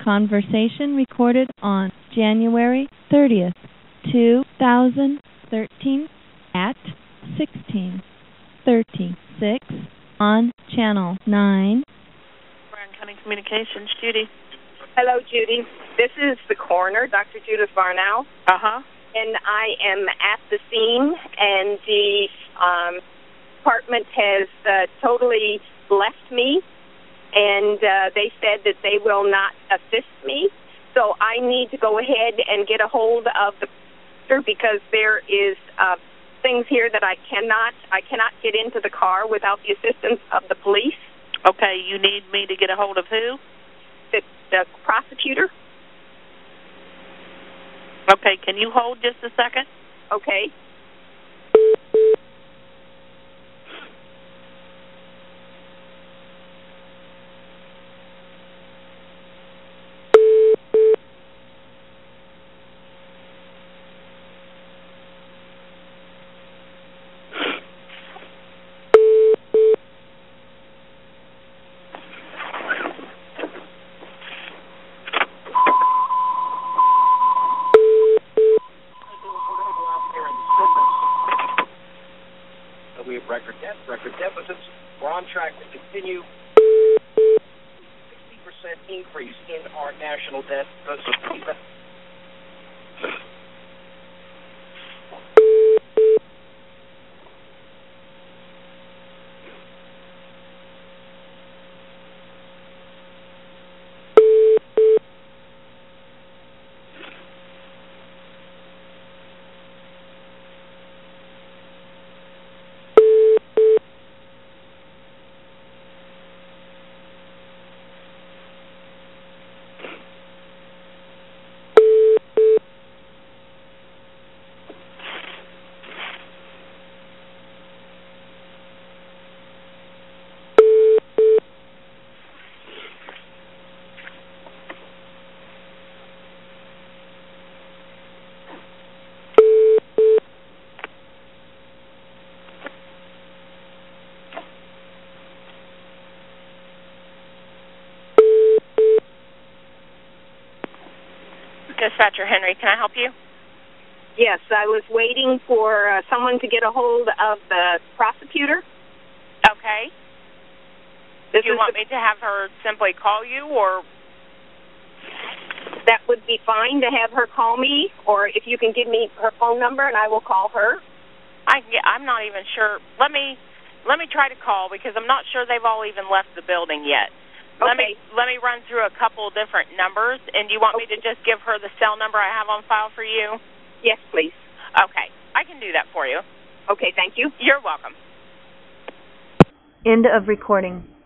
conversation recorded on January 30th, 2013 at 16:36 on Channel 9. Bryan County Communications, Judy. Hello, Judy. This is the coroner, Dr. Judith Varnow. Uh-huh. And I am at the scene, and the department has totally left me, and they said that they will not assist me. So I need to go ahead and get a hold of the officer because there is things here that I cannot get into the car without the assistance of the police. Okay, you need me to get a hold of who? The prosecutor. Okay, can you hold just a second? Okay. We have record deficits. We're on track to continue 60% increase in our national debt because of Dispatcher Henry, can I help you? Yes, I was waiting for someone to get a hold of the prosecutor. Okay. Do you want me to have her simply call you, or? That would be fine to have her call me, or if you can give me her phone number and I will call her. I'm not even sure. Let me try to call because I'm not sure they've all even left the building yet. Okay. Let me run through a couple different numbers, and do you want me to just give her the cell number I have on file for you? Yes, please. Okay, I can do that for you. Okay, thank you. You're welcome. End of recording.